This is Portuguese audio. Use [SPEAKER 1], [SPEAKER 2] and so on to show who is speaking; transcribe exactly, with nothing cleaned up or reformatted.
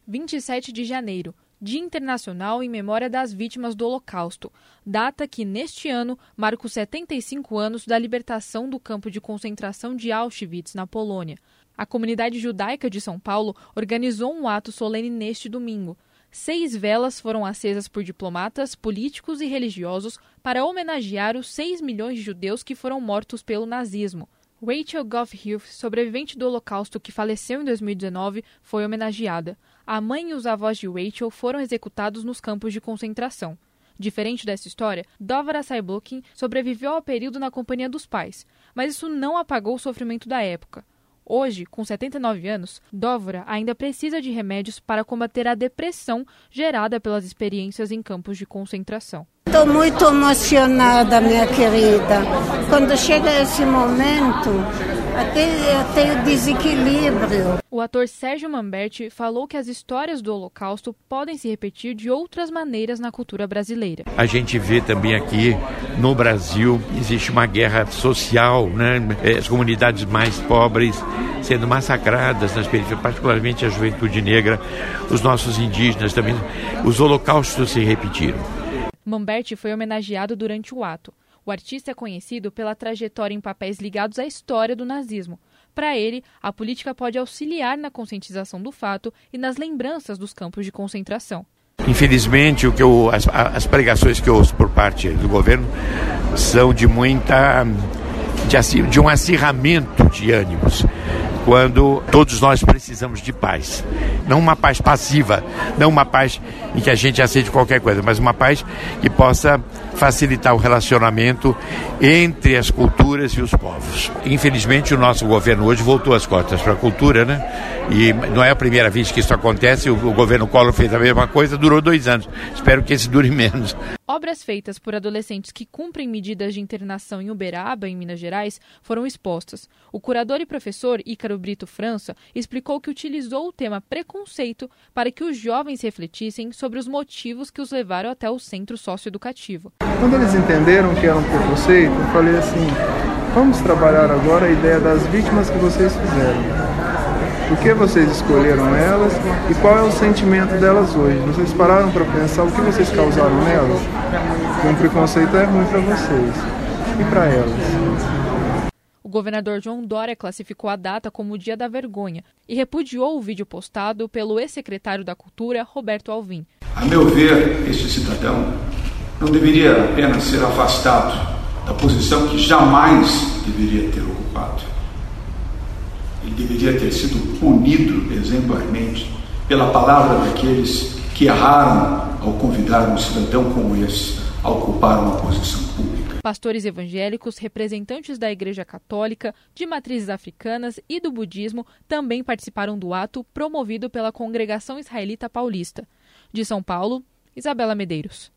[SPEAKER 1] vinte e sete de janeiro, Dia Internacional em Memória das Vítimas do Holocausto, data que, neste ano, marca os setenta e cinco anos da libertação do campo de concentração de Auschwitz, na Polônia. A comunidade judaica de São Paulo organizou um ato solene neste domingo. Seis velas foram acesas por diplomatas, políticos e religiosos para homenagear os seis milhões de judeus que foram mortos pelo nazismo. Rachel Goff-Hilf, sobrevivente do Holocausto que faleceu em dois mil e dezenove, foi homenageada. A mãe e os avós de Rachel foram executados nos campos de concentração. Diferente dessa história, Dovra Saiblukin sobreviveu ao período na companhia dos pais, mas isso não apagou o sofrimento da época. Hoje, com setenta e nove anos, Dovra ainda precisa de remédios para combater a depressão gerada pelas experiências em campos de concentração.
[SPEAKER 2] Estou muito emocionada, minha querida. Quando chega esse momento, até eu tenho desequilíbrio.
[SPEAKER 1] O ator Sérgio Manberti falou que as histórias do Holocausto podem se repetir de outras maneiras na cultura brasileira.
[SPEAKER 3] A gente vê também aqui no Brasil, existe uma guerra social, né? As comunidades mais pobres sendo massacradas nas periferias, particularmente a juventude negra, os nossos indígenas também. Os holocaustos se repetiram.
[SPEAKER 1] Manberti foi homenageado durante o ato. O artista é conhecido pela trajetória em papéis ligados à história do nazismo. Para ele, a política pode auxiliar na conscientização do fato e nas lembranças dos campos de concentração.
[SPEAKER 3] Infelizmente, o que eu, as, as pregações que eu ouço por parte do governo são de muita de, de um acirramento de ânimos, quando todos nós precisamos de paz. Não uma paz passiva, não uma paz em que a gente aceite qualquer coisa, mas uma paz que possa facilitar o relacionamento entre as culturas e os povos. Infelizmente, o nosso governo hoje voltou as costas para a cultura, né? E não é a primeira vez que isso acontece, o, o governo Collor fez a mesma coisa, durou dois anos. Espero que esse dure menos.
[SPEAKER 1] Obras feitas por adolescentes que cumprem medidas de internação em Uberaba, em Minas Gerais, foram expostas. O curador e professor Ícaro Brito França explicou que utilizou o tema preconceito para que os jovens refletissem sobre os motivos que os levaram até o centro socioeducativo.
[SPEAKER 4] Quando eles entenderam que era um preconceito, eu falei assim, vamos trabalhar agora a ideia das vítimas que vocês fizeram. Por que vocês escolheram elas e qual é o sentimento delas hoje? Vocês pararam para pensar o que vocês causaram nelas? Porque um preconceito é ruim para vocês e para elas.
[SPEAKER 1] O governador João Dória classificou a data como o Dia da Vergonha e repudiou o vídeo postado pelo ex-secretário da Cultura, Roberto Alvim.
[SPEAKER 5] A meu ver, este cidadão não deveria apenas ser afastado da posição que jamais deveria ter ocupado. Ele deveria ter sido punido exemplarmente pela palavra daqueles que erraram ao convidar um cidadão como esse a ocupar uma posição pública.
[SPEAKER 1] Pastores evangélicos, representantes da Igreja Católica, de matrizes africanas e do budismo também participaram do ato promovido pela Congregação Israelita Paulista. De São Paulo, Isabela Medeiros.